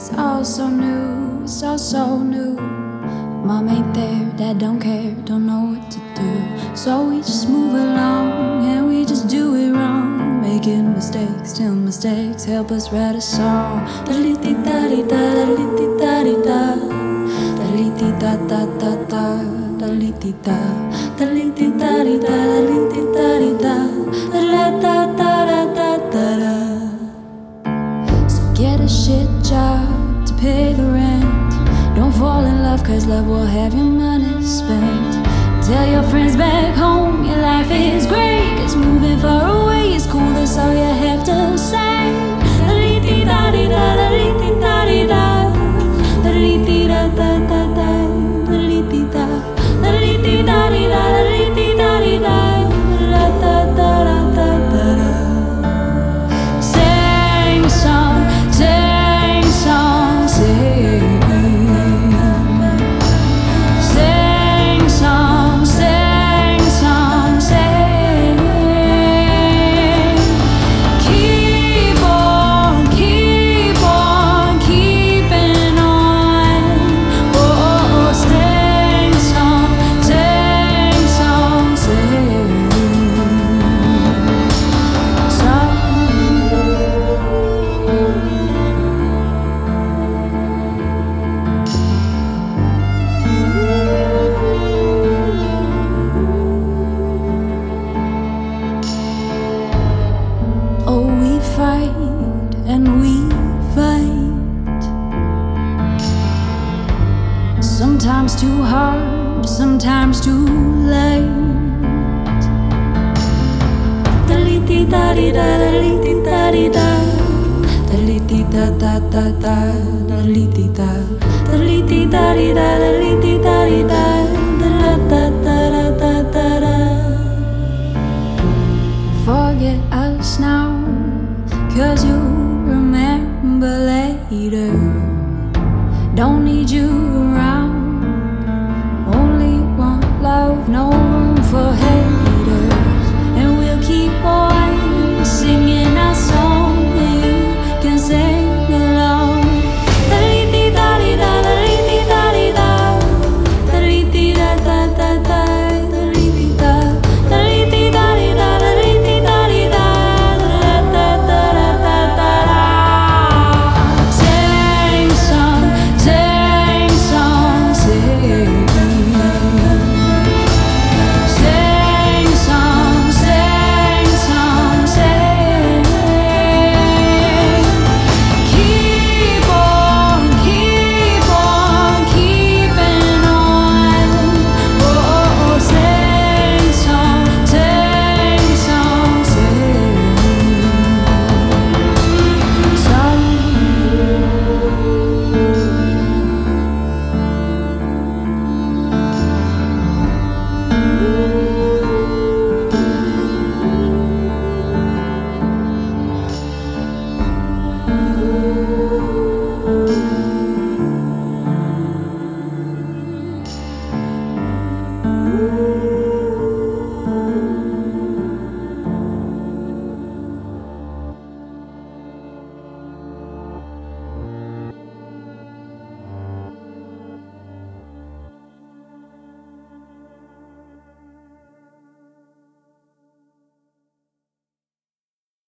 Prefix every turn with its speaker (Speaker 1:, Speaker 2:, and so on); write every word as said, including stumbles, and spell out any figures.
Speaker 1: It's all so new, it's all so new. Mom ain't there, dad don't care, don't know what to do. So we just move along and we just do it wrong, making mistakes till mistakes help us write a song. Da-li-ti-da-di-da, da-li-ti-da-di-da, da-li-ti-da-da-da-da, da-li-ti-da, da-li-ti-da-di-da, da-li-ti-da-di-da, da-da-da-da-da-da-da. So get a shit job to pay the rent. Don't fall in love, cause love will have your money spent. Tell your friends back home your life is great, cause moving far away is cool, that's all you have to say. Da-li-ti-da-di-da, da-li-ti-da-di-da, da-li-ti-da-da-da-da, da-li-ti-da, da-li-ti-da-di-da, da-li-ti-da-di-da, da-da-da-da-da-da. Sing song, sing song, sing. Sing song, sing song, sing. Keep on, keep on, keeping on. Oh, sing song, sing song, sing. Song. Oh, we fight and we fight, sometimes too hard, sometimes too late. Da-li-ti-da-di-da, da-li-ti-da-di-da, da-li-ti-da-da-da-da, da-li-ti-da, da-li-ti-da-di-da, da-li-ti-da-di-da, da-da-da-da-da-da. Forget us now, cause you'll remember later. Don't need you